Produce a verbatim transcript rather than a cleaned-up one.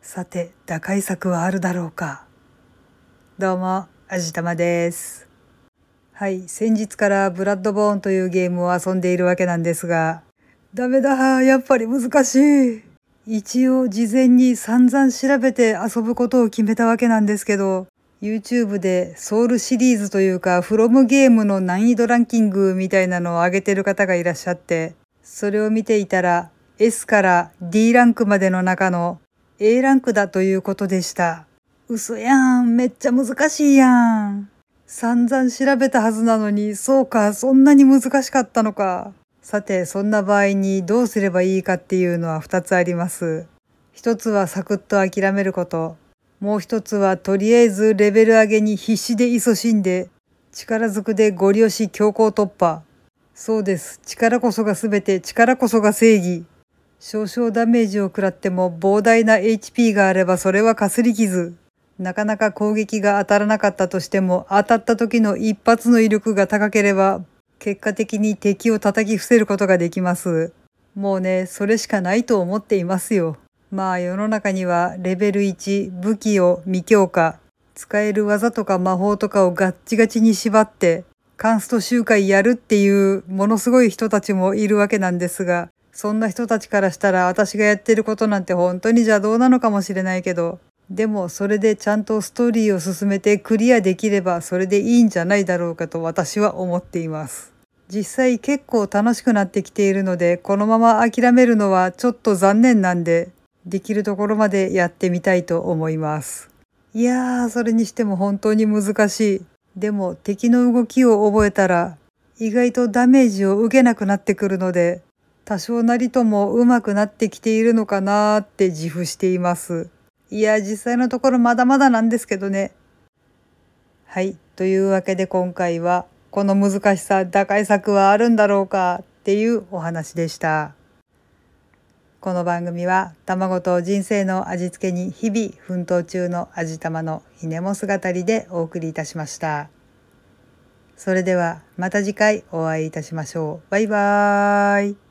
さて、打開策はあるだろうか。どうも、あじたまです。はい、先日からブラッドボーンというゲームを遊んでいるわけなんですが、ダメだ、やっぱり難しい。一応事前に散々調べて遊ぶことを決めたわけなんですけど、YouTube でソウルシリーズというか、フロムゲームの難易度ランキングみたいなのを上げてる方がいらっしゃって、それを見ていたら S から D ランクまでの中の A ランクだということでした。嘘やん、めっちゃ難しいやん。散々調べたはずなのに、そうか、そんなに難しかったのか。さて、そんな場合にどうすればいいかっていうのはふたつあります。一つはサクッと諦めること。もう一つはとりあえずレベル上げに必死で勤しんで、力ずくでゴリ押し強行突破。そうです。力こそが全て、力こそが正義。少々ダメージを食らっても膨大な エイチピー があればそれはかすり傷。なかなか攻撃が当たらなかったとしても当たった時の一発の威力が高ければ結果的に敵を叩き伏せることができます。もうね、それしかないと思っていますよ。まあ世の中にはレベルいち武器を未強化、使える技とか魔法とかをガッチガチに縛ってカンスト周回やるっていうものすごい人たちもいるわけなんですが、そんな人たちからしたら私がやってることなんて本当に邪道なのかもしれないけど、でもそれでちゃんとストーリーを進めてクリアできればそれでいいんじゃないだろうかと私は思っています。実際結構楽しくなってきているので、このまま諦めるのはちょっと残念なんで、できるところまでやってみたいと思います。いやー、それにしても本当に難しい。でも敵の動きを覚えたら意外とダメージを受けなくなってくるので、多少なりとも上手くなってきているのかなーって自負しています。いや、実際のところまだまだなんですけどね。はい。というわけで今回は、この難しさ、打開策はあるんだろうかっていうお話でした。この番組は、卵と人生の味付けに日々奮闘中の味玉のひねも姿りでお送りいたしました。それではまた次回お会いいたしましょう。バイバーイ。